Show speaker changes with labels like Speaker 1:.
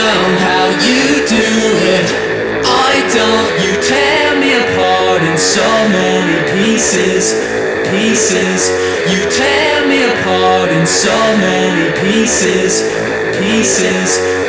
Speaker 1: know how you do it. I don't. You tear me apart in so many pieces, pieces. You tear me apart in so many pieces, pieces.